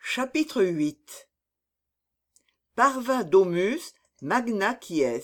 Chapitre 8. Parva domus magna quies.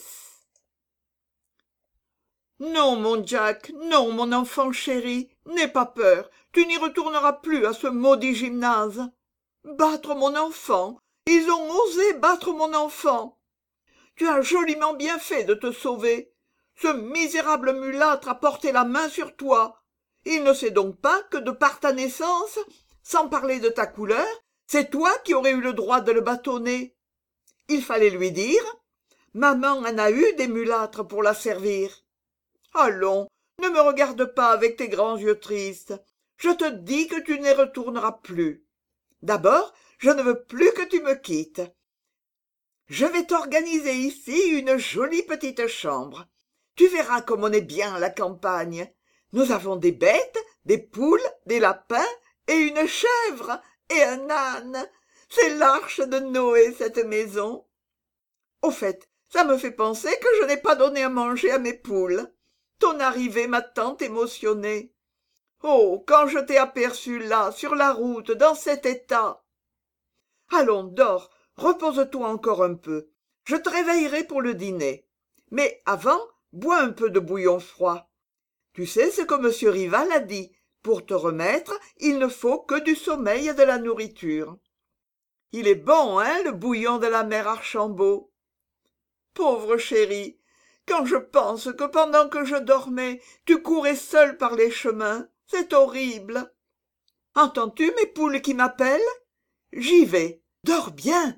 Non, mon Jack, non, mon enfant chéri, n'aie pas peur, tu n'y retourneras plus à ce maudit gymnase. Battre mon enfant, ils ont osé battre mon enfant. Tu as joliment bien fait de te sauver. Ce misérable mulâtre a porté la main sur toi. Il ne sait donc pas que de par ta naissance, sans parler de ta couleur, c'est toi qui aurais eu le droit de le bâtonner. Il fallait lui dire, maman en a eu des mulâtres pour la servir. Allons, ne me regarde pas avec tes grands yeux tristes. Je te dis que tu n'y retourneras plus. D'abord, je ne veux plus que tu me quittes. Je vais t'organiser ici une jolie petite chambre. Tu verras comme on est bien à la campagne. Nous avons des bêtes, des poules, des lapins et une chèvre et un âne. C'est l'arche de Noé, cette maison. Au fait, ça me fait penser que je n'ai pas donné à manger à mes poules. Ton arrivée m'a tant émotionnée. Oh, quand je t'ai aperçu là, sur la route, dans cet état. Allons, dors, repose-toi encore un peu. Je te réveillerai pour le dîner. Mais avant, bois un peu de bouillon froid. Tu sais ce que M. Rival a dit. Pour te remettre, il ne faut que du sommeil et de la nourriture. Il est bon, hein, le bouillon de la mère Archambault. Pauvre chérie, quand je pense que pendant que je dormais, tu courais seule par les chemins, c'est horrible. Entends-tu mes poules qui m'appellent? J'y vais, dors bien.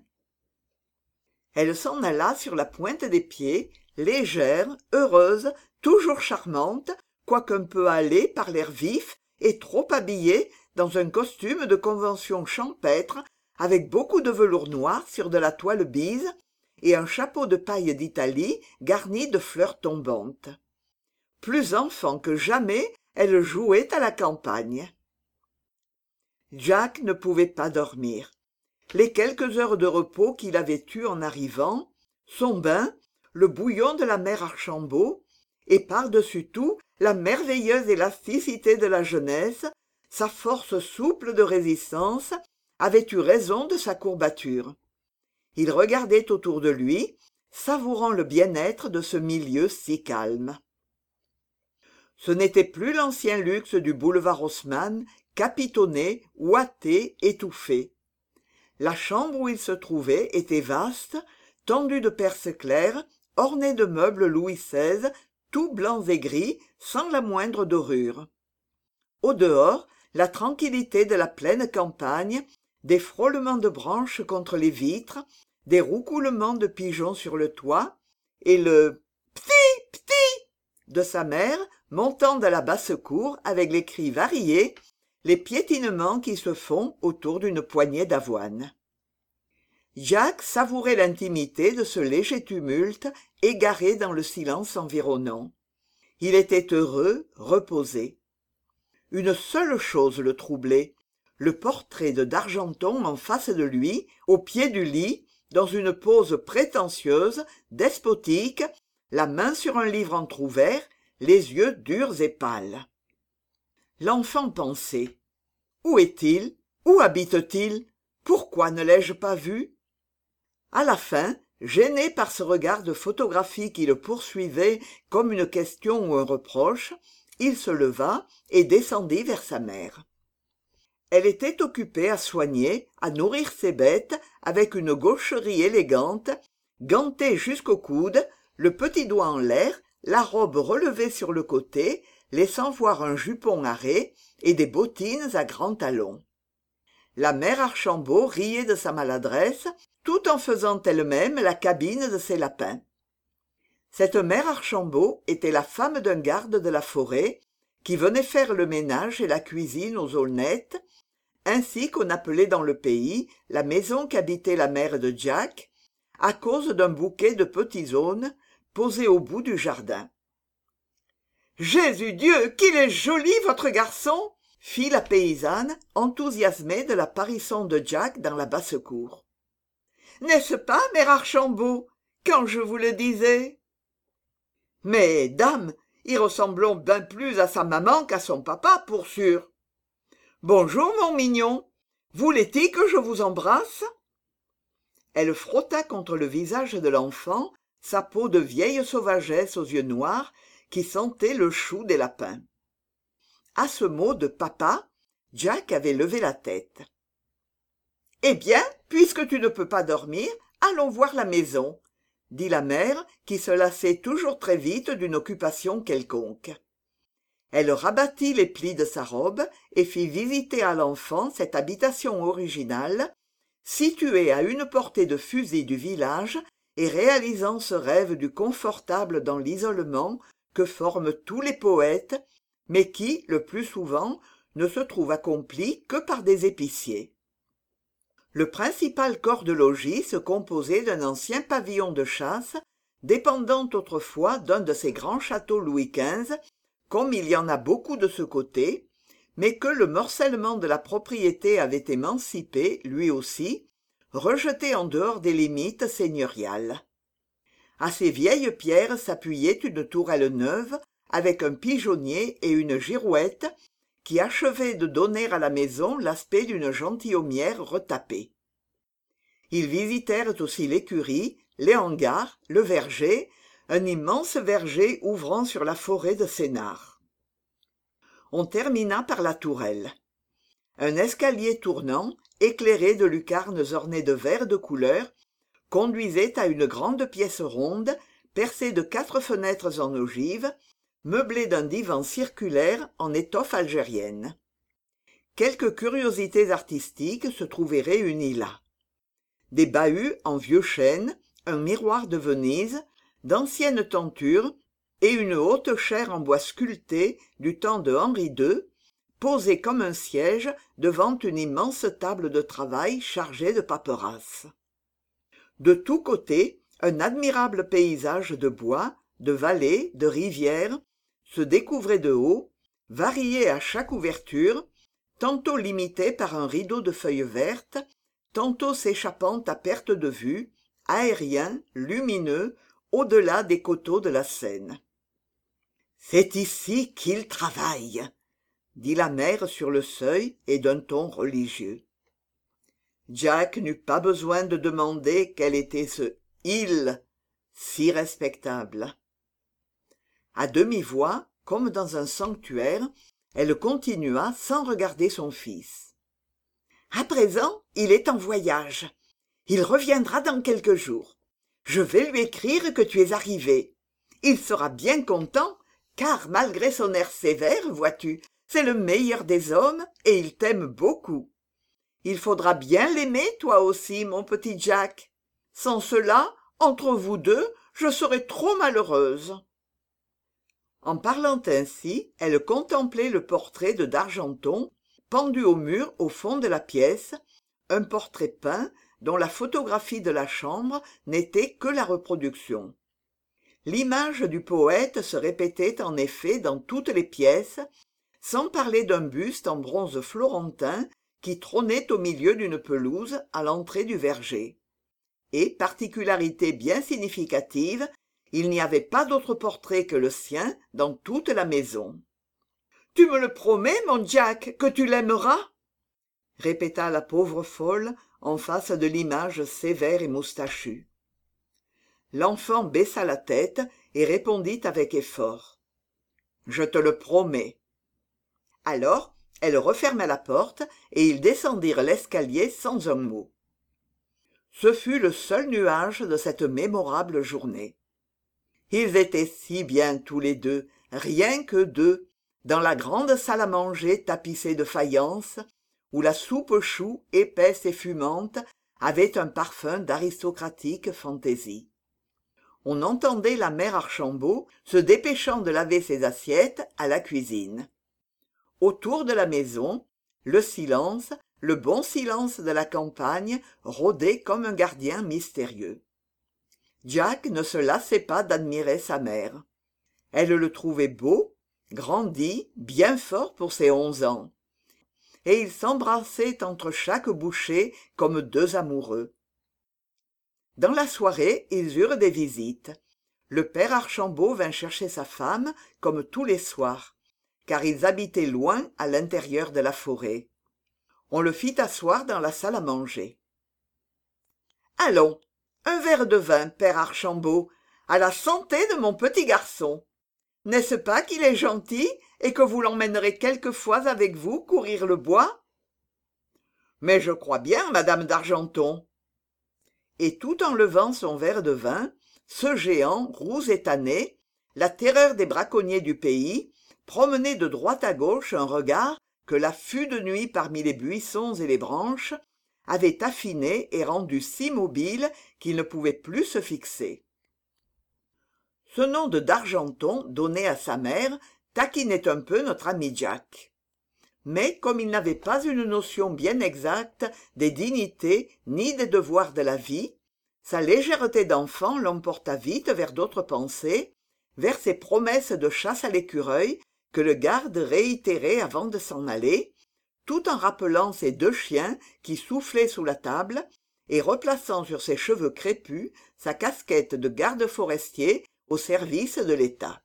Elle s'en alla sur la pointe des pieds, légère, heureuse, toujours charmante, quoiqu'un peu hâlée par l'air vif et trop habillée dans un costume de convention champêtre avec beaucoup de velours noir sur de la toile bise et un chapeau de paille d'Italie garni de fleurs tombantes. Plus enfant que jamais, elle jouait à la campagne. Jack ne pouvait pas dormir. Les quelques heures de repos qu'il avait eues en arrivant, son bain, le bouillon de la mère Archambault, et par-dessus tout la merveilleuse élasticité de la jeunesse, sa force souple de résistance, avaient eu raison de sa courbature. Il regardait autour de lui, savourant le bien-être de ce milieu si calme. Ce n'était plus l'ancien luxe du boulevard Haussmann, capitonné, ouaté, étouffé. La chambre où il se trouvait était vaste, tendue de perses claires, ornée de meubles Louis XVI, tout blancs et gris, sans la moindre dorure. Au dehors, la tranquillité de la pleine campagne, des frôlements de branches contre les vitres, des roucoulements de pigeons sur le toit, et le « p'tit, p'tit » de sa mère montant de la basse-cour avec les cris variés, les piétinements qui se font autour d'une poignée d'avoine. Jack savourait l'intimité de ce léger tumulte égaré dans le silence environnant. Il était heureux, reposé. Une seule chose le troublait, le portrait de d'Argenton en face de lui, au pied du lit, dans une pose prétentieuse, despotique, la main sur un livre entr'ouvert, les yeux durs et pâles. L'enfant pensait. Où est-il? Où habite-t-il? Pourquoi ne l'ai-je pas vu? À la fin, gêné par ce regard de photographie qui le poursuivait comme une question ou un reproche, il se leva et descendit vers sa mère. Elle était occupée à soigner, à nourrir ses bêtes avec une gaucherie élégante, gantée jusqu'au coude, le petit doigt en l'air, la robe relevée sur le côté, laissant voir un jupon à raies et des bottines à grands talons. La mère Archambault riait de sa maladresse, tout en faisant elle-même la cabine de ses lapins. Cette mère Archambault était la femme d'un garde de la forêt, qui venait faire le ménage et la cuisine aux aulnettes, ainsi qu'on appelait dans le pays la maison qu'habitait la mère de Jack, à cause d'un bouquet de petits aunes posé au bout du jardin. « Jésus Dieu, qu'il est joli, votre garçon !» fit la paysanne, enthousiasmée de l'apparition de Jack dans la basse-cour. « N'est-ce pas, mère Archambault, quand je vous le disais ?»« Mais, dame, il ressemblons ben plus à sa maman qu'à son papa, pour sûr. »« Bonjour, mon mignon. Voulait-il que je vous embrasse ?» Elle frotta contre le visage de l'enfant sa peau de vieille sauvagesse aux yeux noirs qui sentait le chou des lapins. À ce mot de papa, Jack avait levé la tête. « Eh bien, puisque tu ne peux pas dormir, allons voir la maison, » dit la mère, qui se lassait toujours très vite d'une occupation quelconque. Elle rabattit les plis de sa robe et fit visiter à l'enfant cette habitation originale, située à une portée de fusil du village et réalisant ce rêve du confortable dans l'isolement que forment tous les poètes, mais qui, le plus souvent, ne se trouve accompli que par des épiciers. Le principal corps de logis se composait d'un ancien pavillon de chasse, dépendant autrefois d'un de ces grands châteaux Louis XV, comme il y en a beaucoup de ce côté, mais que le morcellement de la propriété avait émancipé, lui aussi, rejeté en dehors des limites seigneuriales. À ces vieilles pierres s'appuyait une tourelle neuve, avec un pigeonnier et une girouette, qui achevaient de donner à la maison l'aspect d'une gentilhommière retapée. Ils visitèrent aussi l'écurie, les hangars, le verger, un immense verger ouvrant sur la forêt de Sénart. On termina par la tourelle. Un escalier tournant, éclairé de lucarnes ornées de verre de couleur, conduisait à une grande pièce ronde, percée de 4 fenêtres en ogive, meublée d'un divan circulaire en étoffe algérienne. Quelques curiosités artistiques se trouvaient réunies là. Des bahuts en vieux chêne, un miroir de Venise, d'anciennes tentures et une haute chaire en bois sculpté du temps de Henri II, posée comme un siège devant une immense table de travail chargée de paperasses. De tous côtés, un admirable paysage de bois, de vallées, de rivières, se découvrait de haut, varié à chaque ouverture, tantôt limité par un rideau de feuilles vertes, tantôt s'échappant à perte de vue, aérien, lumineux, au-delà des coteaux de la Seine. « C'est ici qu'il travaille !» dit la mère sur le seuil et d'un ton religieux. Jack n'eut pas besoin de demander quel était ce « il » si respectable. À demi-voix, comme dans un sanctuaire, elle continua sans regarder son fils. « À présent, il est en voyage. Il reviendra dans quelques jours. Je vais lui écrire que tu es arrivé. Il sera bien content, car malgré son air sévère, vois-tu, c'est le meilleur des hommes et il t'aime beaucoup. Il faudra bien l'aimer, toi aussi, mon petit Jack. Sans cela, entre vous deux, je serais trop malheureuse. » En parlant ainsi, elle contemplait le portrait de d'Argenton, pendu au mur au fond de la pièce, un portrait peint dont la photographie de la chambre n'était que la reproduction. L'image du poète se répétait en effet dans toutes les pièces, sans parler d'un buste en bronze florentin qui trônait au milieu d'une pelouse à l'entrée du verger. Et, particularité bien significative, il n'y avait pas d'autre portrait que le sien dans toute la maison. « Tu me le promets, mon Jack, que tu l'aimeras ?» répéta la pauvre folle en face de l'image sévère et moustachue. L'enfant baissa la tête et répondit avec effort. « Je te le promets. » Alors, elle referma la porte et ils descendirent l'escalier sans un mot. Ce fut le seul nuage de cette mémorable journée. Ils étaient si bien tous les deux, rien que deux, dans la grande salle à manger tapissée de faïence, où la soupe aux choux, épaisse et fumante, avait un parfum d'aristocratique fantaisie. On entendait la mère Archambault se dépêchant de laver ses assiettes à la cuisine. Autour de la maison, le silence, le bon silence de la campagne, rôdait comme un gardien mystérieux. Jack ne se lassait pas d'admirer sa mère. Elle le trouvait beau, grandi, bien fort pour ses 11 ans. Et ils s'embrassaient entre chaque bouchée comme deux amoureux. Dans la soirée, ils eurent des visites. Le père Archambault vint chercher sa femme, comme tous les soirs, car ils habitaient loin à l'intérieur de la forêt. On le fit asseoir dans la salle à manger. « Allons, un verre de vin, père Archambault, à la santé de mon petit garçon. N'est-ce pas qu'il est gentil et que vous l'emmènerez quelquefois avec vous courir le bois ? » « Mais je crois bien, madame d'Argenton. » Et tout en levant son verre de vin, ce géant, roux et tanné, la terreur des braconniers du pays, promenait de droite à gauche un regard que l'affût de nuit parmi les buissons et les branches avait affiné et rendu si mobile qu'il ne pouvait plus se fixer. Ce nom de d'Argenton, donné à sa mère, taquinait un peu notre ami Jack. Mais comme il n'avait pas une notion bien exacte des dignités ni des devoirs de la vie, sa légèreté d'enfant l'emporta vite vers d'autres pensées, vers ses promesses de chasse à l'écureuil que le garde réitérait avant de s'en aller, tout en rappelant ses 2 chiens qui soufflaient sous la table et replaçant sur ses cheveux crépus sa casquette de garde forestier au service de l'État.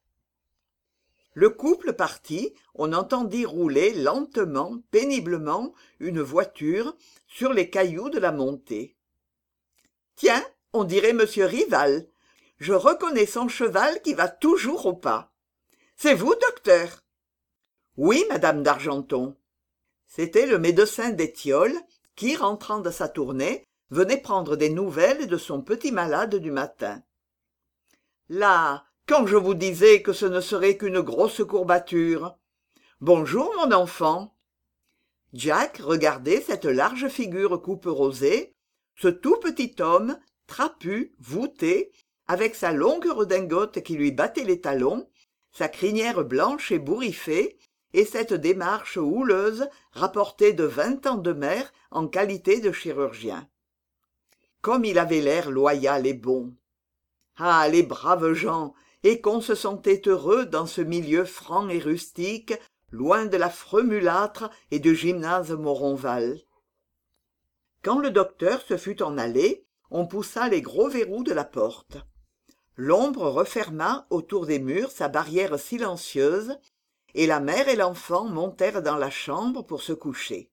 Le couple partit, on entendit rouler lentement, péniblement, une voiture sur les cailloux de la montée. « Tiens, on dirait monsieur Rival. Je reconnais son cheval qui va toujours au pas. C'est vous, docteur ? » « Oui, madame d'Argenton. » C'était le médecin d'Étiole qui, rentrant de sa tournée, venait prendre des nouvelles de son petit malade du matin. « Là, quand je vous disais que ce ne serait qu'une grosse courbature. Bonjour, mon enfant. » Jack regardait cette large figure couperosée, ce tout petit homme, trapu, voûté, avec sa longue redingote qui lui battait les talons, sa crinière blanche et bourriffée, et cette démarche houleuse rapportée de 20 ans de mer en qualité de chirurgien. Comme il avait l'air loyal et bon. Ah, les braves gens, et qu'on se sentait heureux dans ce milieu franc et rustique, loin de l'affreux mulâtre et du gymnase Moronval. Quand le docteur se fut en allé, on poussa les gros verrous de la porte. L'ombre referma autour des murs sa barrière silencieuse, et la mère et l'enfant montèrent dans la chambre pour se coucher.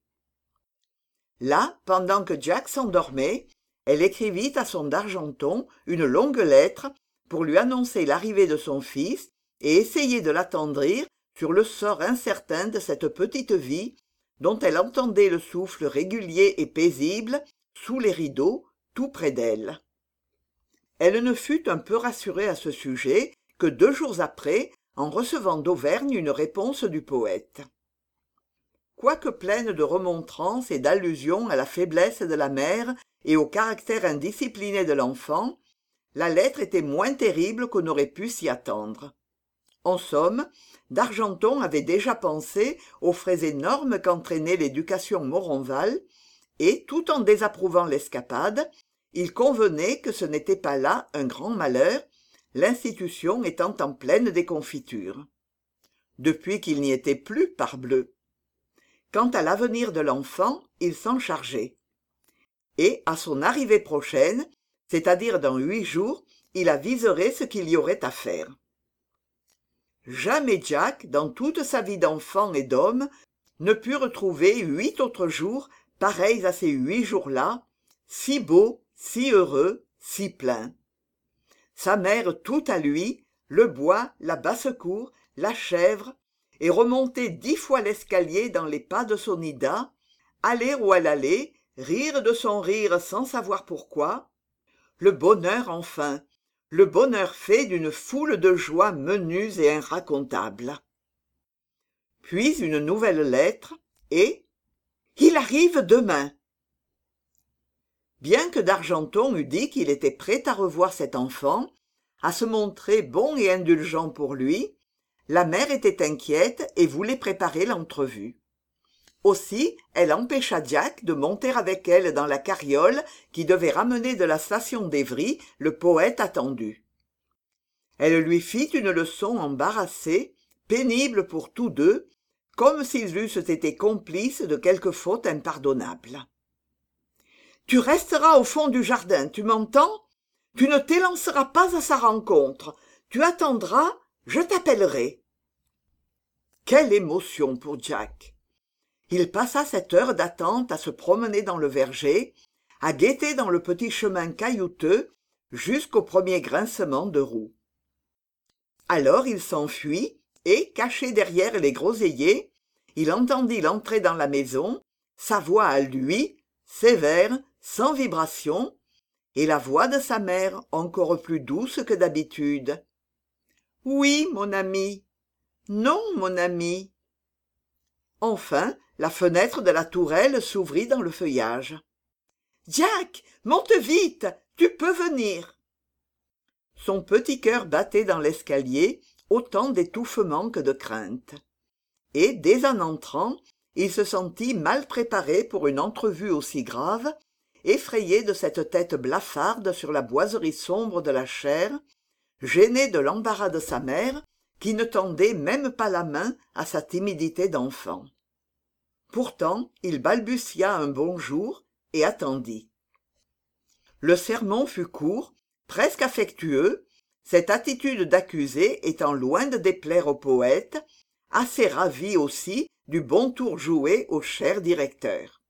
Là, pendant que Jack s'endormait, elle écrivit à son d'Argenton une longue lettre pour lui annoncer l'arrivée de son fils et essayer de l'attendrir sur le sort incertain de cette petite vie dont elle entendait le souffle régulier et paisible sous les rideaux, tout près d'elle. Elle ne fut un peu rassurée à ce sujet que 2 jours après, en recevant d'Auvergne une réponse du poète. Quoique pleine de remontrances et d'allusions à la faiblesse de la mère et au caractère indiscipliné de l'enfant, la lettre était moins terrible qu'on aurait pu s'y attendre. En somme, d'Argenton avait déjà pensé aux frais énormes qu'entraînait l'éducation Moronval, et, tout en désapprouvant l'escapade, il convenait que ce n'était pas là un grand malheur, l'institution étant en pleine déconfiture. Depuis qu'il n'y était plus, parbleu. Quant à l'avenir de l'enfant, il s'en chargeait. Et, à son arrivée prochaine, c'est-à-dire dans 8 jours, il aviserait ce qu'il y aurait à faire. Jamais Jack, dans toute sa vie d'enfant et d'homme, ne put retrouver 8 autres jours pareils à ces 8 jours-là, si beaux, si heureux, si pleins. Sa mère tout à lui, le bois, la basse-cour, la chèvre, et remonter 10 fois l'escalier dans les pas de son Ida, aller où elle allait, rire de son rire sans savoir pourquoi. Le bonheur enfin, le bonheur fait d'une foule de joies menues et inracontables. Puis une nouvelle lettre, et « Il arrive demain !» Bien que d'Argenton eût dit qu'il était prêt à revoir cet enfant, à se montrer bon et indulgent pour lui, la mère était inquiète et voulait préparer l'entrevue. Aussi, elle empêcha Jack de monter avec elle dans la carriole qui devait ramener de la station d'Évry le poète attendu. Elle lui fit une leçon embarrassée, pénible pour tous deux, comme s'ils eussent été complices de quelque faute impardonnable. « Tu resteras au fond du jardin, tu m'entends ? Tu ne t'élanceras pas à sa rencontre. Tu attendras, je t'appellerai. » Quelle émotion pour Jack! Il passa cette heure d'attente à se promener dans le verger, à guetter dans le petit chemin caillouteux jusqu'au premier grincement de roues. Alors il s'enfuit et, caché derrière les groseilliers, il entendit l'entrée dans la maison, sa voix à lui, sévère, sans vibration, et la voix de sa mère encore plus douce que d'habitude. « Oui, mon ami. Non, mon ami. » Enfin, la fenêtre de la tourelle s'ouvrit dans le feuillage. « Jack, monte vite, tu peux venir. » Son petit cœur battait dans l'escalier, autant d'étouffement que de crainte. Et, dès en entrant, il se sentit mal préparé pour une entrevue aussi grave, effrayé de cette tête blafarde sur la boiserie sombre de la chaire, gêné de l'embarras de sa mère, qui ne tendait même pas la main à sa timidité d'enfant. Pourtant, il balbutia un bonjour et attendit. Le sermon fut court, presque affectueux, cette attitude d'accusé étant loin de déplaire au poète, assez ravi aussi du bon tour joué au cher directeur.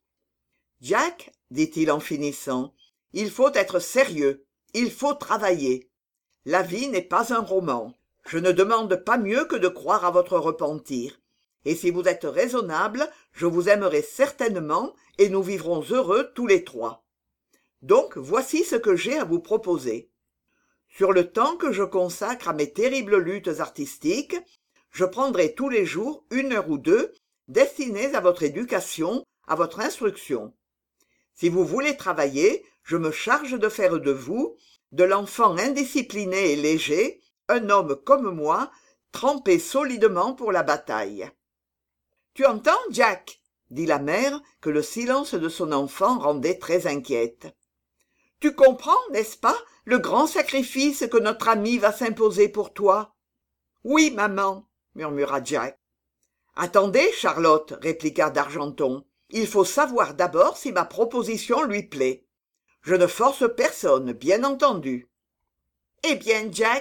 « Jack, dit-il en finissant, il faut être sérieux, il faut travailler. La vie n'est pas un roman. Je ne demande pas mieux que de croire à votre repentir. Et si vous êtes raisonnable, je vous aimerai certainement et nous vivrons heureux tous les trois. Donc voici ce que j'ai à vous proposer. Sur le temps que je consacre à mes terribles luttes artistiques, je prendrai tous les jours 1 heure ou 2 destinées à votre éducation, à votre instruction. Si vous voulez travailler, je me charge de faire de vous, de l'enfant indiscipliné et léger, un homme comme moi, trempé solidement pour la bataille. « Tu entends, Jack ?» dit la mère, que le silence de son enfant rendait très inquiète. « Tu comprends, n'est-ce pas, le grand sacrifice que notre ami va s'imposer pour toi ?»« Oui, maman, » murmura Jack. « Attendez, Charlotte, répliqua d'Argenton. Il faut savoir d'abord si ma proposition lui plaît. Je ne force personne, bien entendu. »« Eh bien, Jack ?»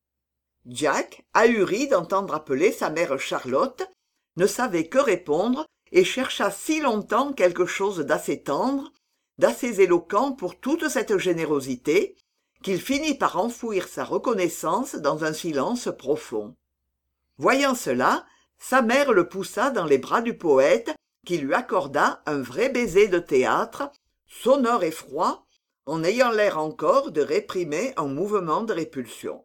Jack, ahuri d'entendre appeler sa mère Charlotte, ne savait que répondre et chercha si longtemps quelque chose d'assez tendre, d'assez éloquent pour toute cette générosité, qu'il finit par enfouir sa reconnaissance dans un silence profond. Voyant cela, sa mère le poussa dans les bras du poète, qui lui accorda un vrai baiser de théâtre, sonore et froid, en ayant l'air encore de réprimer un mouvement de répulsion.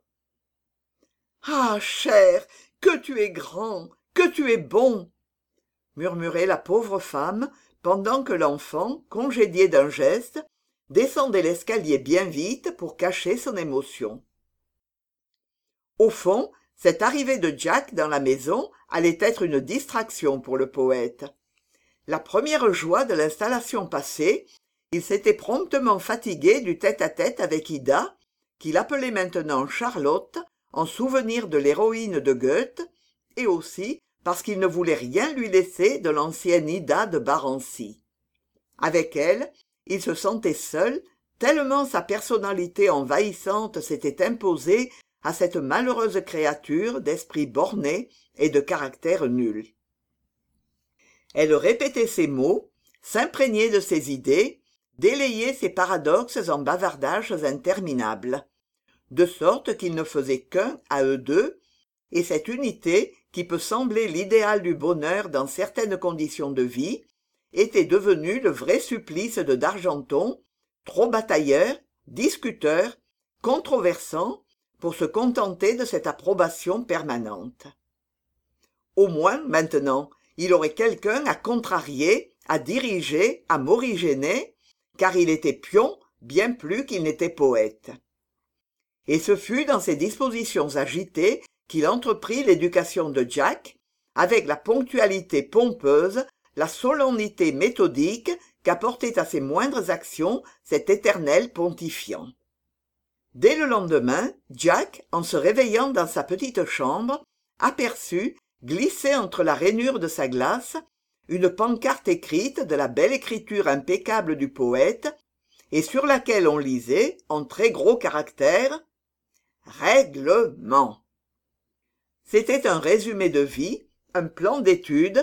« Ah, cher, que tu es grand, que tu es bon !» murmurait la pauvre femme, pendant que l'enfant, congédié d'un geste, descendait l'escalier bien vite pour cacher son émotion. Au fond, cette arrivée de Jack dans la maison allait être une distraction pour le poète. La première joie de l'installation passée, il s'était promptement fatigué du tête-à-tête avec Ida, qu'il appelait maintenant Charlotte, en souvenir de l'héroïne de Goethe, et aussi parce qu'il ne voulait rien lui laisser de l'ancienne Ida de Barancy. Avec elle, il se sentait seul, tellement sa personnalité envahissante s'était imposée à cette malheureuse créature d'esprit borné et de caractère nul. Elle répétait ses mots, s'imprégnait de ses idées, délayait ses paradoxes en bavardages interminables, de sorte qu'ils ne faisaient qu'un à eux deux, et cette unité, qui peut sembler l'idéal du bonheur dans certaines conditions de vie, était devenue le vrai supplice de d'Argenton, trop batailleur, discuteur, controversant, pour se contenter de cette approbation permanente. Au moins, maintenant, il aurait quelqu'un à contrarier, à diriger, à morigéner, car il était pion bien plus qu'il n'était poète. Et ce fut dans ces dispositions agitées qu'il entreprit l'éducation de Jack, avec la ponctualité pompeuse, la solennité méthodique qu'apportait à ses moindres actions cet éternel pontifiant. Dès le lendemain, Jack, en se réveillant dans sa petite chambre, aperçut, glissée entre la rainure de sa glace, une pancarte écrite de la belle écriture impeccable du poète, et sur laquelle on lisait, en très gros caractères, « Règlement ». C'était un résumé de vie, un plan d'études,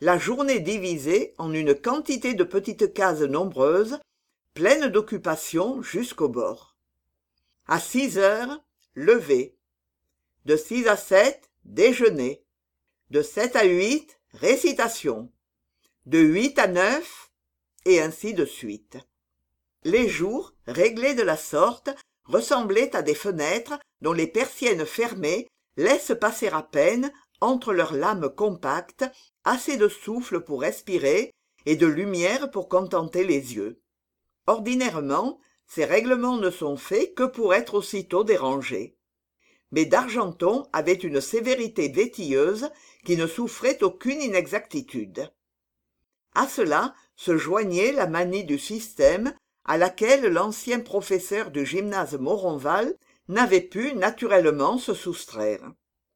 la journée divisée en une quantité de petites cases nombreuses, pleines d'occupations jusqu'au bord. À 6 heures, lever. De 6 à 7, déjeuner. De 7 à 8, récitation. De 8 à 9, et ainsi de suite. Les jours, réglés de la sorte, ressemblaient à des fenêtres dont les persiennes fermées laissent passer à peine, entre leurs lames compactes, assez de souffle pour respirer et de lumière pour contenter les yeux. Ordinairement, ces règlements ne sont faits que pour être aussitôt dérangés. Mais d'Argenton avait une sévérité vétilleuse qui ne souffrait aucune inexactitude. À cela se joignait la manie du système à laquelle l'ancien professeur du gymnase Moronval n'avait pu naturellement se soustraire.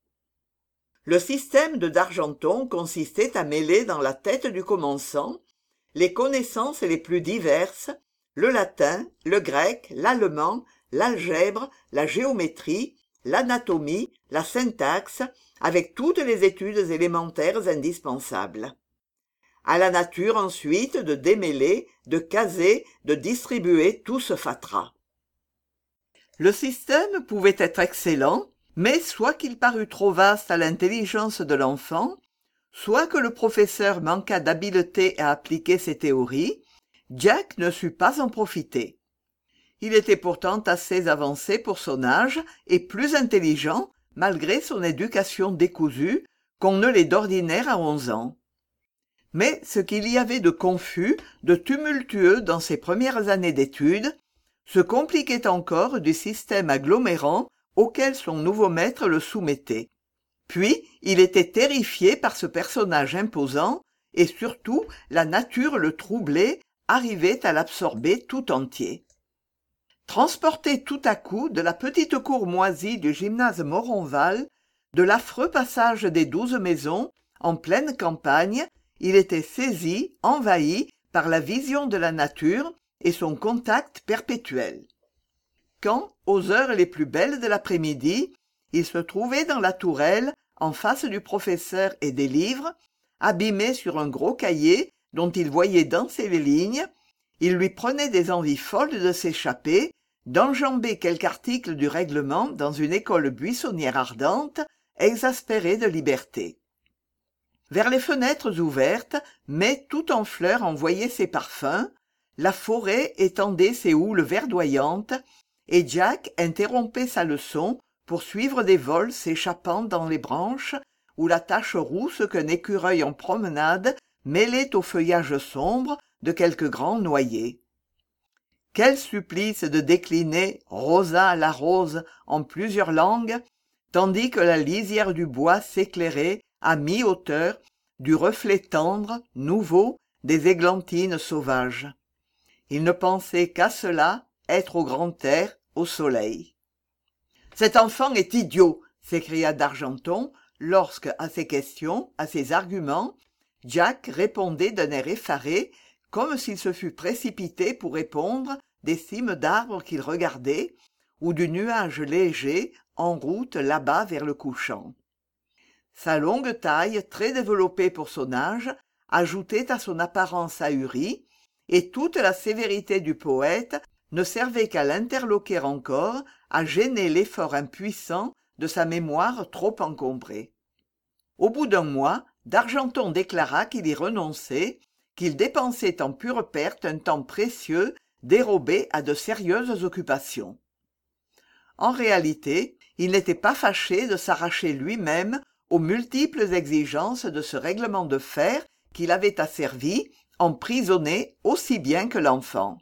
Le système de d'Argenton consistait à mêler dans la tête du commençant les connaissances les plus diverses, le latin, le grec, l'allemand, l'algèbre, la géométrie, l'anatomie, la syntaxe, avec toutes les études élémentaires indispensables. À la nature ensuite de démêler, de caser, de distribuer tout ce fatras. Le système pouvait être excellent, mais soit qu'il parût trop vaste à l'intelligence de l'enfant, soit que le professeur manquât d'habileté à appliquer ses théories, Jack ne sut pas en profiter. Il était pourtant assez avancé pour son âge et plus intelligent, malgré son éducation décousue, qu'on ne l'est d'ordinaire à 11 ans. Mais ce qu'il y avait de confus, de tumultueux dans ses premières années d'études, se compliquait encore du système agglomérant auquel son nouveau maître le soumettait. Puis il était terrifié par ce personnage imposant, et surtout la nature le troublait, arrivait à l'absorber tout entier. Transporté tout à coup de la petite cour moisie du gymnase Moronval, de l'affreux passage des 12 maisons, en pleine campagne, il était saisi, envahi par la vision de la nature et son contact perpétuel. Quand, aux heures les plus belles de l'après-midi, il se trouvait dans la tourelle, en face du professeur et des livres, abîmé sur un gros cahier dont il voyait danser les lignes, il lui prenait des envies folles de s'échapper, d'enjamber quelque article du règlement dans une école buissonnière ardente, exaspérée de liberté. Vers les fenêtres ouvertes, mai tout en fleurs envoyait ses parfums, la forêt étendait ses houles verdoyantes, et Jack interrompait sa leçon pour suivre des vols s'échappant dans les branches ou la tache rousse qu'un écureuil en promenade mêlait au feuillage sombre de quelque grand noyer. Quel supplice de décliner rosa la rose en plusieurs langues, tandis que la lisière du bois s'éclairait à mi-hauteur du reflet tendre, nouveau, des églantines sauvages. Il ne pensait qu'à cela, être au grand air, au soleil. « Cet enfant est idiot !» s'écria d'Argenton, lorsque, à ses questions, à ses arguments, Jack répondait d'un air effaré, comme s'il se fût précipité pour répondre des cimes d'arbres qu'il regardait, ou du nuage léger en route là-bas vers le couchant. Sa longue taille, très développée pour son âge, ajoutait à son apparence ahurie, et toute la sévérité du poète ne servait qu'à l'interloquer encore, à gêner l'effort impuissant de sa mémoire trop encombrée. Au bout d'un mois, d'Argenton déclara qu'il y renonçait, qu'il dépensait en pure perte un temps précieux dérobé à de sérieuses occupations. En réalité, il n'était pas fâché de s'arracher lui-même aux multiples exigences de ce règlement de fer qu'il avait asservi, emprisonné aussi bien que l'enfant.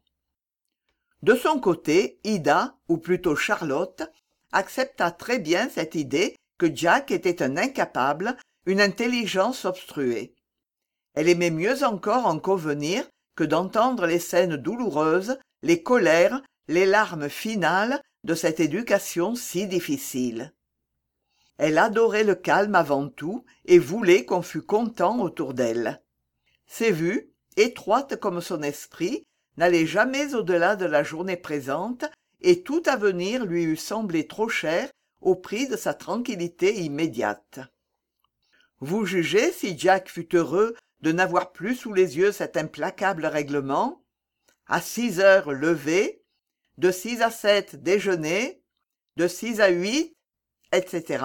De son côté, Ida, ou plutôt Charlotte, accepta très bien cette idée que Jack était un incapable, une intelligence obstruée. Elle aimait mieux encore en convenir que d'entendre les scènes douloureuses, les colères, les larmes finales de cette éducation si difficile. Elle adorait le calme avant tout et voulait qu'on fût content autour d'elle. Ses vues, étroites comme son esprit, n'allaient jamais au-delà de la journée présente, et tout avenir lui eût semblé trop cher au prix de sa tranquillité immédiate. Vous jugez si Jack fut heureux de n'avoir plus sous les yeux cet implacable règlement. À 6 heures, lever, de 6 à 7, déjeuner, de 6 à 8, etc.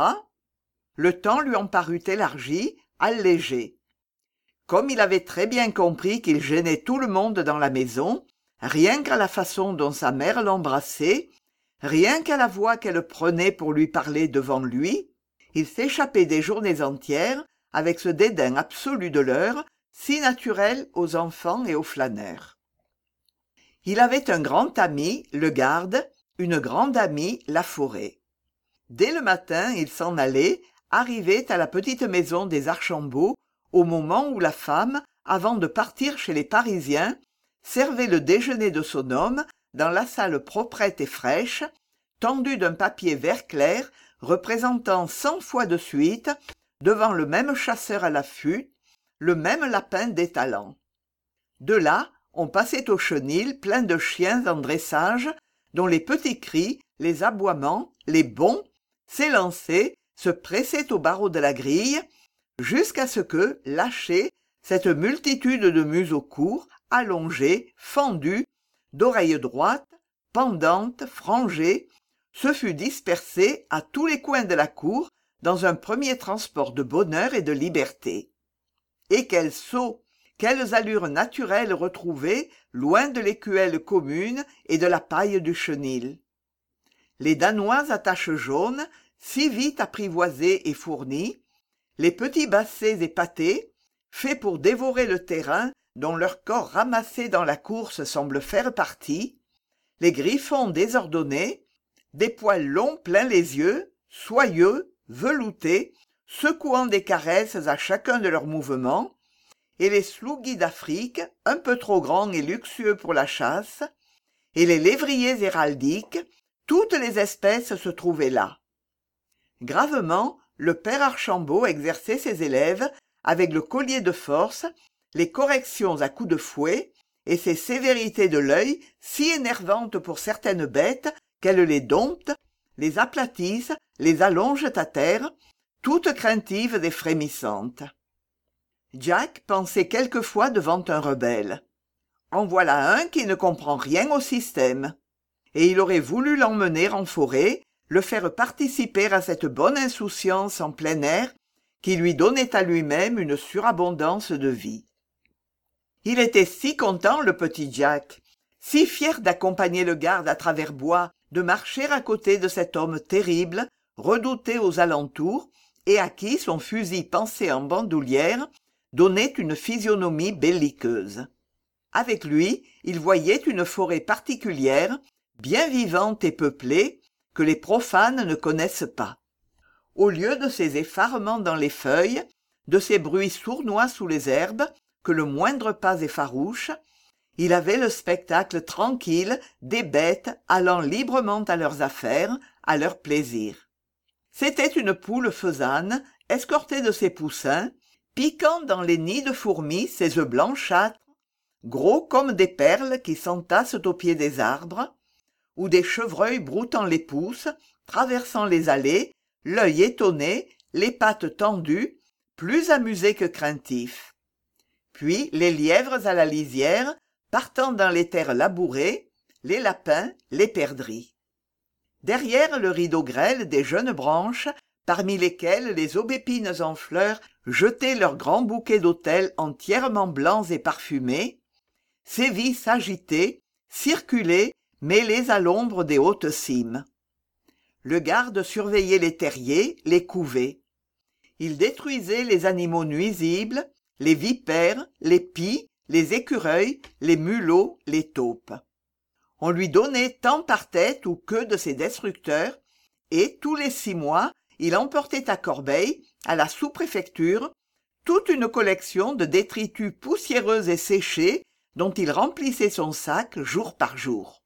Le temps lui en parut élargi, allégé. Comme il avait très bien compris qu'il gênait tout le monde dans la maison, rien qu'à la façon dont sa mère l'embrassait, rien qu'à la voix qu'elle prenait pour lui parler devant lui, il s'échappait des journées entières avec ce dédain absolu de l'heure, si naturel aux enfants et aux flâneurs. Il avait un grand ami, le garde, une grande amie, la forêt. Dès le matin, il s'en allait, arrivait à la petite maison des Archambault, au moment où la femme, avant de partir chez les Parisiens, servait le déjeuner de son homme dans la salle proprette et fraîche, tendue d'un papier vert clair représentant 100 fois de suite, devant le même chasseur à l'affût, le même lapin d'étalon. De là, on passait au chenil plein de chiens en dressage, dont les petits cris, les aboiements, les bonds, s'élançaient, se pressaient au barreau de la grille, jusqu'à ce que, lâchée, cette multitude de museaux courts, allongés, fendus, d'oreilles droites, pendantes, frangées, se fût dispersée à tous les coins de la cour dans un premier transport de bonheur et de liberté. Et quels sauts, quelles allures naturelles retrouvées loin de l'écuelle commune et de la paille du chenil. Les Danois à taches jaunes, si vite apprivoisés et fournis, les petits bassets épatés, faits pour dévorer le terrain dont leur corps ramassé dans la course semble faire partie, les griffons désordonnés, des poils longs plein les yeux, soyeux, veloutés, secouant des caresses à chacun de leurs mouvements, et les slougis d'Afrique, un peu trop grands et luxueux pour la chasse, et les lévriers héraldiques, toutes les espèces se trouvaient là. Gravement, le père Archambault exerçait ses élèves avec le collier de force, les corrections à coups de fouet, et ces sévérités de l'œil si énervantes pour certaines bêtes qu'elles les domptent, les aplatissent, les allongent à terre, toutes craintives et frémissantes. Jack pensait quelquefois devant un rebelle. En voilà un qui ne comprend rien au système. Et il aurait voulu l'emmener en forêt, le faire participer à cette bonne insouciance en plein air qui lui donnait à lui-même une surabondance de vie. Il était si content, le petit Jack, si fier d'accompagner le garde à travers bois, de marcher à côté de cet homme terrible, redouté aux alentours, et à qui son fusil pansé en bandoulière donnait une physionomie belliqueuse. Avec lui, il voyait une forêt particulière, bien vivante et peuplée, que les profanes ne connaissent pas. Au lieu de ces effarements dans les feuilles, de ces bruits sournois sous les herbes, que le moindre pas effarouche, il avait le spectacle tranquille des bêtes allant librement à leurs affaires, à leur plaisir. C'était une poule faisane, escortée de ses poussins, piquant dans les nids de fourmis ses œufs blanchâtres, gros comme des perles qui s'entassent au pied des arbres, ou des chevreuils broutant les pousses, traversant les allées, l'œil étonné, les pattes tendues, plus amusés que craintifs. Puis les lièvres à la lisière, partant dans les terres labourées, les lapins, les perdrix. Derrière le rideau grêle des jeunes branches, parmi lesquelles les aubépines en fleurs jetaient leurs grands bouquets d'autel entièrement blancs et parfumés, sévis s'agitaient, circulaient, mêlés à l'ombre des hautes cimes. Le garde surveillait les terriers, les couvées. Il détruisait les animaux nuisibles, les vipères, les pies, les écureuils, les mulots, les taupes. On lui donnait tant par tête ou queue de ces destructeurs, et tous les 6 mois, il emportait à Corbeil, à la sous-préfecture, toute une collection de détritus poussiéreux et séchés dont il remplissait son sac jour par jour.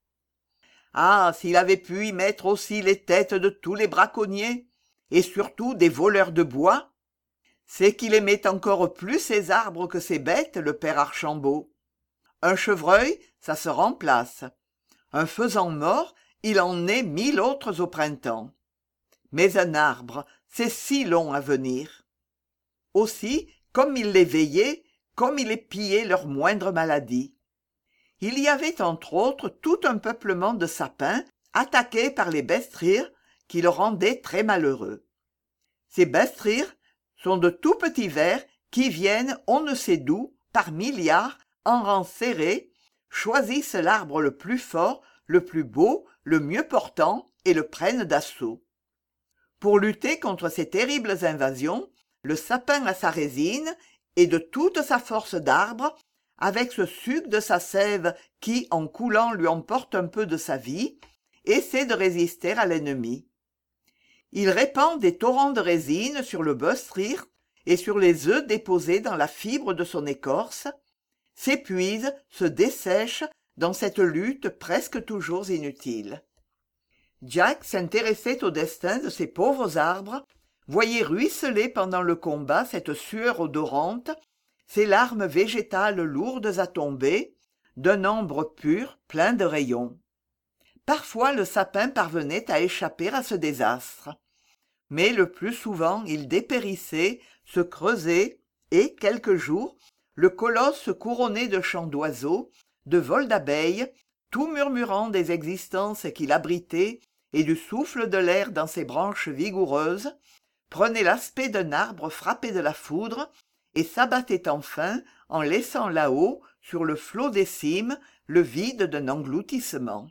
Ah, s'il avait pu y mettre aussi les têtes de tous les braconniers, et surtout des voleurs de bois. C'est qu'il aimait encore plus ses arbres que ses bêtes, le père Archambault. Un chevreuil, ça se remplace. Un faisan mort, il en naît 1000 autres au printemps. Mais un arbre, c'est si long à venir. Aussi, comme il les veillait, comme il épiait leurs moindres maladies. Il y avait entre autres tout un peuplement de sapins attaqués par les bestes rires qui le rendaient très malheureux. Ces bestes rires sont de tout petits vers qui viennent on ne sait d'où, par milliards, en rangs serrés, choisissent l'arbre le plus fort, le plus beau, le mieux portant, et le prennent d'assaut. Pour lutter contre ces terribles invasions, le sapin a sa résine, et de toute sa force d'arbre, avec ce suc de sa sève qui, en coulant, lui emporte un peu de sa vie, essaie de résister à l'ennemi. Il répand des torrents de résine sur le bœuf-rire et sur les œufs déposés dans la fibre de son écorce, s'épuise, se dessèche dans cette lutte presque toujours inutile. Jack s'intéressait au destin de ces pauvres arbres, voyait ruisseler pendant le combat cette sueur odorante, ces larmes végétales lourdes à tomber, d'un ambre pur plein de rayons. Parfois le sapin parvenait à échapper à ce désastre. Mais le plus souvent il dépérissait, se creusait, et, quelques jours, le colosse couronné de chants d'oiseaux, de vols d'abeilles, tout murmurant des existences qu'il abritait et du souffle de l'air dans ses branches vigoureuses, prenait l'aspect d'un arbre frappé de la foudre et s'abattait enfin en laissant là-haut, sur le flot des cimes, le vide d'un engloutissement.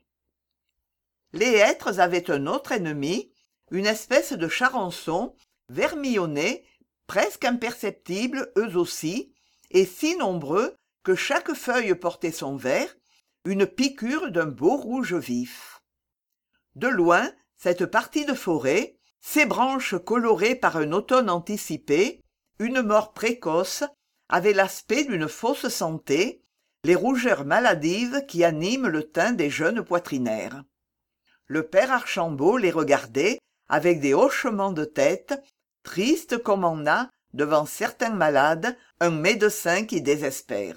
Les hêtres avaient un autre ennemi, une espèce de charançons, vermillonnés, presque imperceptibles eux aussi, et si nombreux que chaque feuille portait son vers, une piqûre d'un beau rouge vif. De loin, cette partie de forêt, ses branches colorées par un automne anticipé, une mort précoce, avait l'aspect d'une fausse santé, les rougeurs maladives qui animent le teint des jeunes poitrinaires. Le père Archambault les regardait avec des hochements de tête, triste comme en a, devant certains malades, un médecin qui désespère.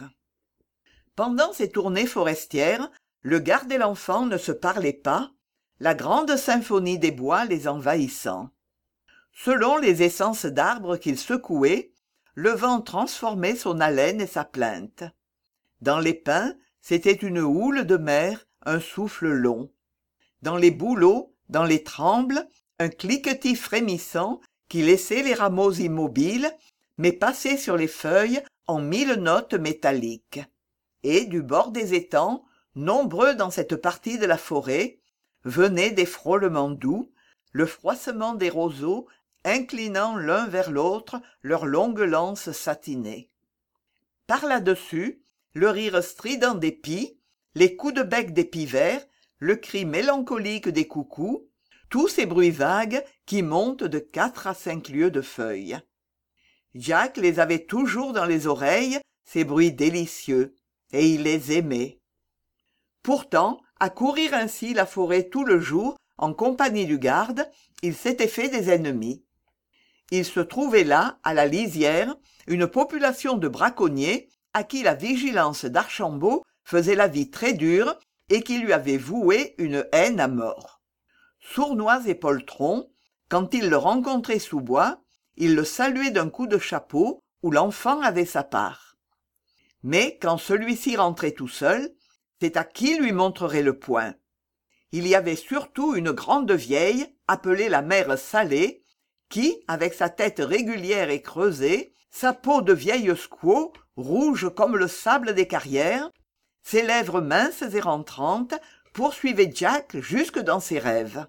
Pendant ces tournées forestières, le garde et l'enfant ne se parlaient pas, la grande symphonie des bois les envahissant. Selon les essences d'arbres qu'il secouait, le vent transformait son haleine et sa plainte. Dans les pins, c'était une houle de mer, un souffle long. Dans les bouleaux, dans les trembles, un cliquetis frémissant qui laissait les rameaux immobiles, mais passait sur les feuilles en 1000 notes métalliques. Et du bord des étangs, nombreux dans cette partie de la forêt, venaient des frôlements doux, le froissement des roseaux inclinant l'un vers l'autre leurs longues lances satinées. Par là-dessus, le rire strident des pies, les coups de bec des pivers, le cri mélancolique des coucous, tous ces bruits vagues qui montent de 4 à 5 lieues de feuilles. Jack les avait toujours dans les oreilles, ces bruits délicieux, et il les aimait. Pourtant, à courir ainsi la forêt tout le jour, en compagnie du garde, il s'était fait des ennemis. Il se trouvait là, à la lisière, une population de braconniers à qui la vigilance d'Archambault faisait la vie très dure et qui lui avaient voué une haine à mort. Sournois et poltron, quand il le rencontrait sous bois, il le saluait d'un coup de chapeau où l'enfant avait sa part. Mais quand celui-ci rentrait tout seul, c'est à qui lui montrerait le poing. Il y avait surtout une grande vieille, appelée la mère Salée, qui, avec sa tête régulière et creusée, sa peau de vieille squaw, rouge comme le sable des carrières, ses lèvres minces et rentrantes, poursuivaient Jack jusque dans ses rêves.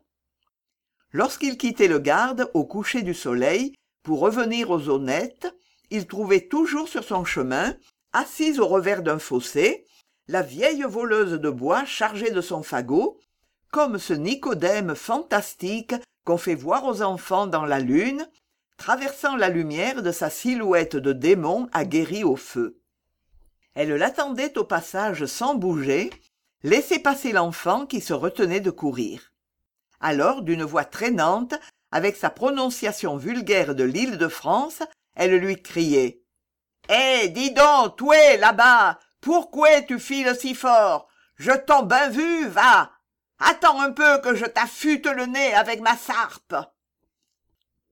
Lorsqu'il quittait le garde au coucher du soleil pour revenir aux honnêtes, il trouvait toujours sur son chemin, assise au revers d'un fossé, la vieille voleuse de bois chargée de son fagot, comme ce Nicodème fantastique qu'on fait voir aux enfants dans la lune, traversant la lumière de sa silhouette de démon aguerri au feu. Elle l'attendait au passage sans bouger, laissait passer l'enfant qui se retenait de courir. Alors, d'une voix traînante, avec sa prononciation vulgaire de l'Île-de-France, elle lui criait « Eh, dis donc, toué, là-bas, pourquoi tu files si fort? Je t'en ben vu, va! Attends un peu que je t'affûte le nez avec ma sarpe !»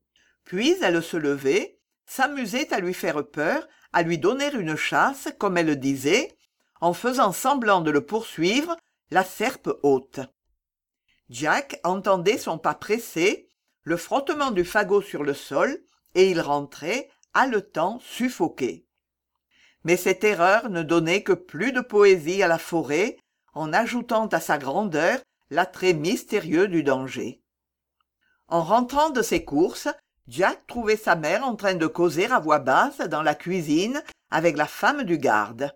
Puis elle se levait, s'amusait à lui faire peur, à lui donner une chasse, comme elle disait, en faisant semblant de le poursuivre, la serpe haute. Jack entendait son pas pressé, le frottement du fagot sur le sol, et il rentrait, haletant, suffoqué. Mais cette erreur ne donnait que plus de poésie à la forêt, en ajoutant à sa grandeur l'attrait mystérieux du danger. En rentrant de ses courses, Jack trouvait sa mère en train de causer à voix basse dans la cuisine avec la femme du garde.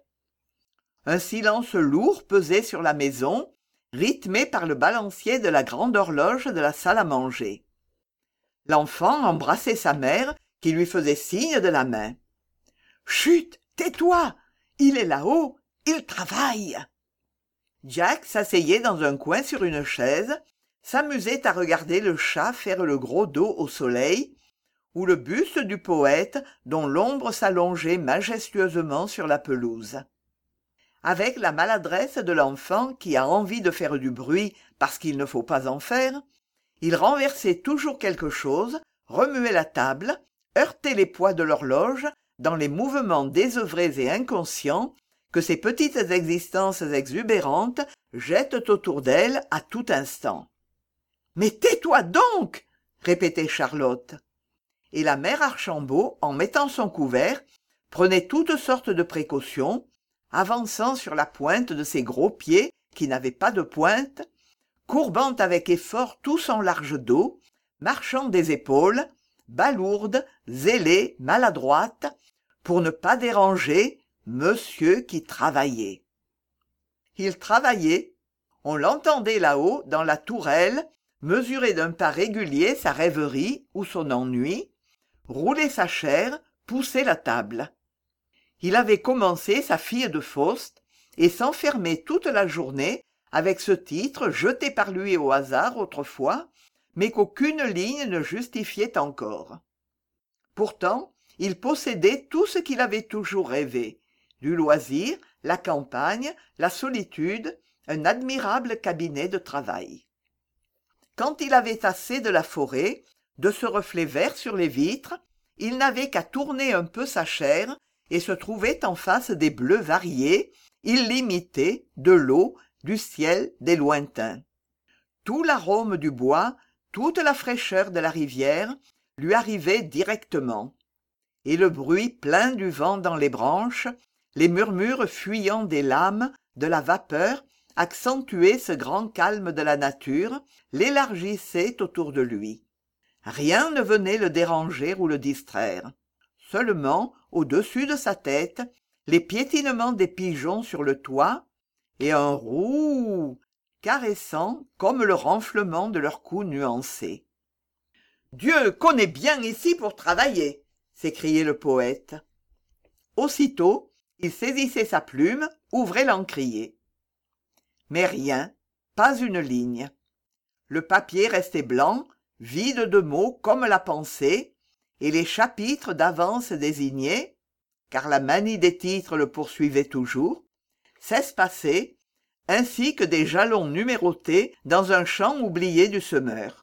Un silence lourd pesait sur la maison, rythmé par le balancier de la grande horloge de la salle à manger. L'enfant embrassait sa mère, qui lui faisait signe de la main. « Chut, tais-toi, il est là-haut, il travaille !» Jack s'asseyait dans un coin sur une chaise, s'amusait à regarder le chat faire le gros dos au soleil, ou le buste du poète dont l'ombre s'allongeait majestueusement sur la pelouse. Avec la maladresse de l'enfant qui a envie de faire du bruit parce qu'il ne faut pas en faire, il renversait toujours quelque chose, remuait la table, heurtait les poids de l'horloge dans les mouvements désœuvrés et inconscients que ces petites existences exubérantes jettent autour d'elles à tout instant. « Mais tais-toi donc !» répétait Charlotte. Et la mère Archambault, en mettant son couvert, prenait toutes sortes de précautions, avançant sur la pointe de ses gros pieds qui n'avaient pas de pointe, courbant avec effort tout son large dos, marchant des épaules, balourde, zélée, maladroite, pour ne pas déranger monsieur qui travaillait. Il travaillait, on l'entendait là-haut dans la tourelle, mesurer d'un pas régulier sa rêverie ou son ennui, rouler sa chair, pousser la table. Il avait commencé sa fille de Faust et s'enfermait toute la journée avec ce titre jeté par lui au hasard autrefois, mais qu'aucune ligne ne justifiait encore. Pourtant, il possédait tout ce qu'il avait toujours rêvé, du loisir, la campagne, la solitude, un admirable cabinet de travail. Quand il avait assez de la forêt, de ce reflet vert sur les vitres, il n'avait qu'à tourner un peu sa chair et se trouvait en face des bleus variés, illimités, de l'eau, du ciel, des lointains. Tout l'arôme du bois, toute la fraîcheur de la rivière lui arrivaient directement. Et le bruit plein du vent dans les branches, les murmures fuyants des lames, de la vapeur, accentuaient ce grand calme de la nature, l'élargissaient autour de lui. Rien ne venait le déranger ou le distraire. Seulement, au-dessus de sa tête, les piétinements des pigeons sur le toit, et un roux caressant comme le renflement de leurs coups nuancés. « Dieu qu'on est bien ici pour travailler !» s'écriait le poète. Aussitôt, il saisissait sa plume, ouvrait l'encrier. Mais rien, pas une ligne. Le papier restait blanc, vide de mots comme la pensée, et les chapitres d'avance désignés, car la manie des titres le poursuivait toujours, s'espaçaient, ainsi que des jalons numérotés dans un champ oublié du semeur.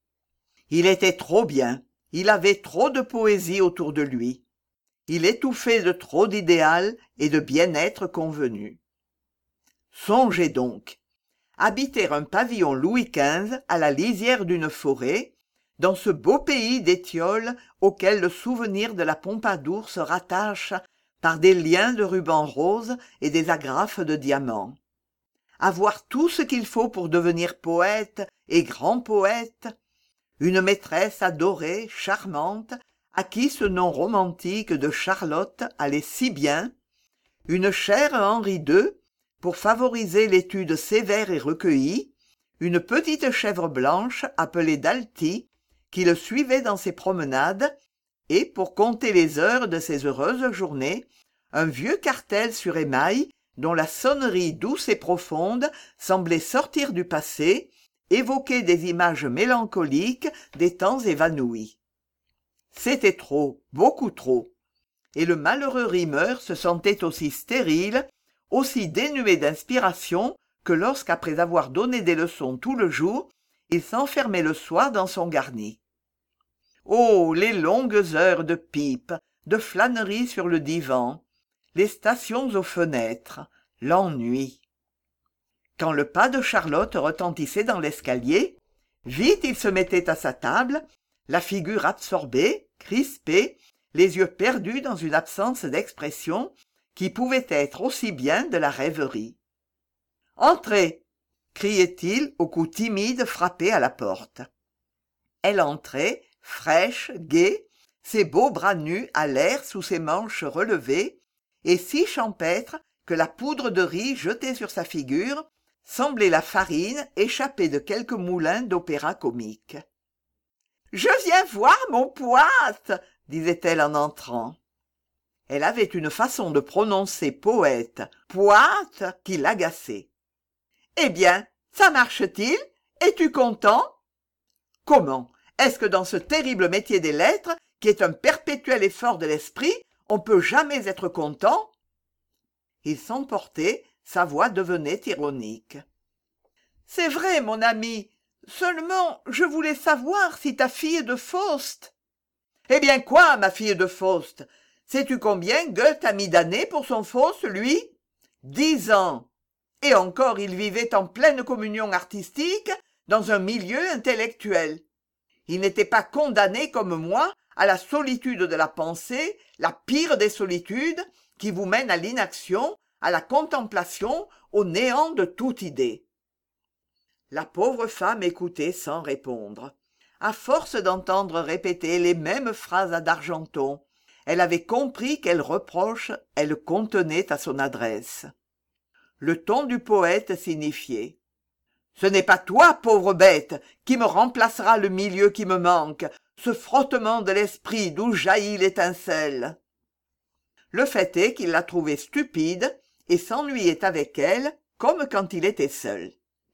Il était trop bien, il avait trop de poésie autour de lui. Il étouffait de trop d'idéal et de bien-être convenu. Songez donc, habiter un pavillon Louis XV à la lisière d'une forêt, dans ce beau pays d'Étiole auquel le souvenir de la Pompadour se rattache par des liens de rubans roses et des agrafes de diamants. Avoir tout ce qu'il faut pour devenir poète et grand poète, une maîtresse adorée, charmante, à qui ce nom romantique de Charlotte allait si bien, une chère Henri II, pour favoriser l'étude sévère et recueillie, une petite chèvre blanche appelée Dalty, qui le suivait dans ses promenades, et, pour compter les heures de ces heureuses journées, un vieux cartel sur émail dont la sonnerie douce et profonde semblait sortir du passé, évoquer des images mélancoliques des temps évanouis. C'était trop, beaucoup trop, et le malheureux rimeur se sentait aussi stérile, aussi dénué d'inspiration que lorsqu'après avoir donné des leçons tout le jour, il s'enfermait le soir dans son garni. Oh, les longues heures de pipe, de flânerie sur le divan, les stations aux fenêtres, l'ennui. Quand le pas de Charlotte retentissait dans l'escalier, vite il se mettait à sa table, la figure absorbée, crispée, les yeux perdus dans une absence d'expression qui pouvait être aussi bien de la rêverie. « Entrez !» criait-il au coup timide frappé à la porte. Elle entrait, fraîche, gaie, ses beaux bras nus à l'air sous ses manches relevées, et si champêtre que la poudre de riz jetée sur sa figure semblait la farine échappée de quelque moulin d'opéra-comique. « Je viens voir mon poète !» disait-elle en entrant. Elle avait une façon de prononcer poète, poîte, qui l'agaçait. « Eh bien, ça marche-t-il? Es-tu content ?»« Comment? Est-ce que dans ce terrible métier des lettres, qui est un perpétuel effort de l'esprit, on peut jamais être content ?» Il s'emportait, sa voix devenait ironique. « C'est vrai, mon ami. Seulement, je voulais savoir si ta fille de Faust... »« Eh bien quoi, ma fille de Faust? Sais-tu combien Goethe a mis d'années pour son Faust, lui? 10 ans. Et encore il vivait en pleine communion artistique dans un milieu intellectuel. Il n'était pas condamné comme moi à la solitude de la pensée, la pire des solitudes, qui vous mène à l'inaction, à la contemplation, au néant de toute idée. » La pauvre femme écoutait sans répondre. À force d'entendre répéter les mêmes phrases à d'Argenton, elle avait compris quels reproches elle contenait à son adresse. Le ton du poète signifiait: « Ce n'est pas toi, pauvre bête, qui me remplacera le milieu qui me manque, ce frottement de l'esprit d'où jaillit l'étincelle. » Le fait est qu'il la trouvait stupide et s'ennuyait avec elle comme quand il était seul.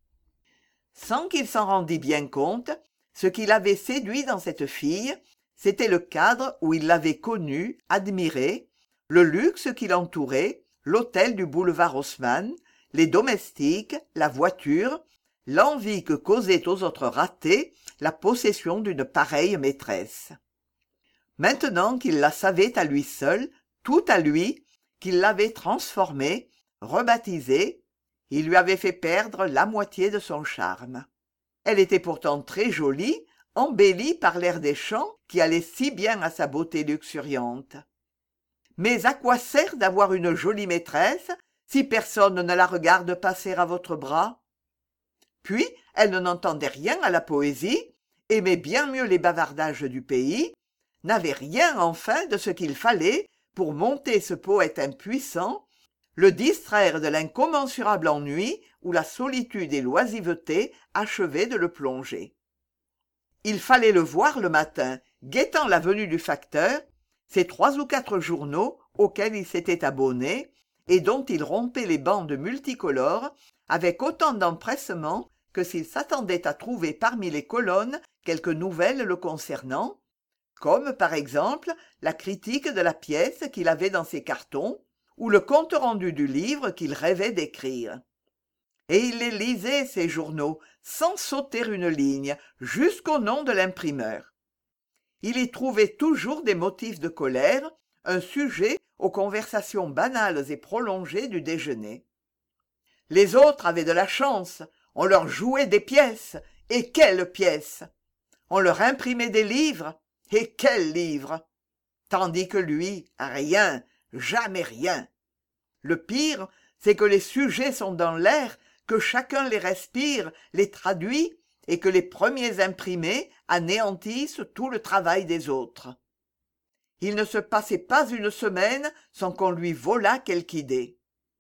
Sans qu'il s'en rendît bien compte, ce qui l'avait séduit dans cette fille, c'était le cadre où il l'avait connue, admirée, le luxe qui l'entourait, l'hôtel du boulevard Haussmann, les domestiques, la voiture, l'envie que causait aux autres ratés la possession d'une pareille maîtresse. Maintenant qu'il la savait à lui seul, tout à lui, qu'il l'avait transformée, rebaptisée, il lui avait fait perdre la moitié de son charme. Elle était pourtant très jolie, embellie par l'air des champs qui allait si bien à sa beauté luxuriante. Mais à quoi sert d'avoir une jolie maîtresse si personne ne la regarde passer à votre bras? Puis elle n'entendait rien à la poésie, aimait bien mieux les bavardages du pays, n'avait rien enfin de ce qu'il fallait pour monter ce poète impuissant, le distraire de l'incommensurable ennui où la solitude et l'oisiveté achevaient de le plonger. Il fallait le voir le matin, guettant la venue du facteur, ces 3 ou 4 journaux auxquels il s'était abonné et dont il rompait les bandes multicolores avec autant d'empressement que s'il s'attendait à trouver parmi les colonnes quelque nouvelle le concernant, comme par exemple la critique de la pièce qu'il avait dans ses cartons, ou le compte-rendu du livre qu'il rêvait d'écrire. Et il les lisait, ces journaux, sans sauter une ligne, jusqu'au nom de l'imprimeur. Il y trouvait toujours des motifs de colère, un sujet aux conversations banales et prolongées du déjeuner. Les autres avaient de la chance, on leur jouait des pièces, et quelles pièces! On leur imprimait des livres, et quels livres! Tandis que lui, rien, jamais rien. Le pire, c'est que les sujets sont dans l'air, que chacun les respire, les traduit, et que les premiers imprimés anéantissent tout le travail des autres. Il ne se passait pas une semaine sans qu'on lui volât quelque idée.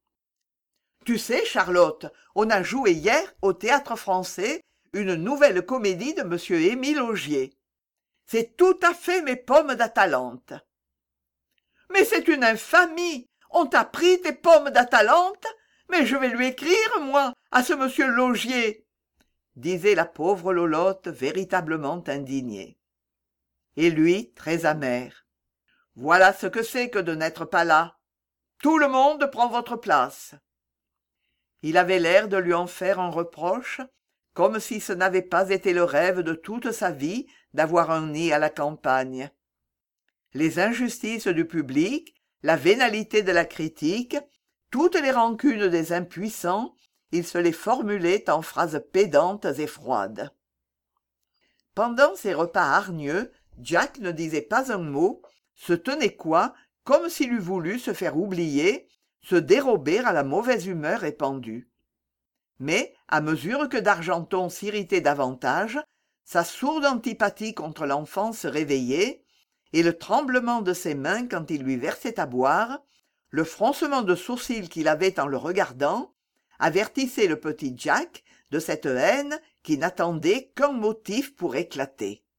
« Tu sais, Charlotte, on a joué hier au Théâtre-Français une nouvelle comédie de M. Émile Augier. C'est tout à fait mes pommes d'Atalante. »« Mais c'est une infamie! On t'a pris tes pommes d'Atalante? Mais je vais lui écrire, moi, à ce monsieur Laugier !» disait la pauvre Lolotte véritablement indignée. Et lui, très amer. « Voilà ce que c'est que de n'être pas là. Tout le monde prend votre place. » Il avait l'air de lui en faire un reproche, comme si ce n'avait pas été le rêve de toute sa vie d'avoir un nid à la campagne. Les injustices du public, la vénalité de la critique, toutes les rancunes des impuissants, il se les formulait en phrases pédantes et froides. Pendant ces repas hargneux, Jack ne disait pas un mot, se tenait coi, comme s'il eût voulu se faire oublier, se dérober à la mauvaise humeur répandue. Mais, à mesure que d'Argenton s'irritait davantage, sa sourde antipathie contre l'enfant se réveillait, et le tremblement de ses mains quand il lui versait à boire, le froncement de sourcils qu'il avait en le regardant, avertissaient le petit Jack de cette haine qui n'attendait qu'un motif pour éclater.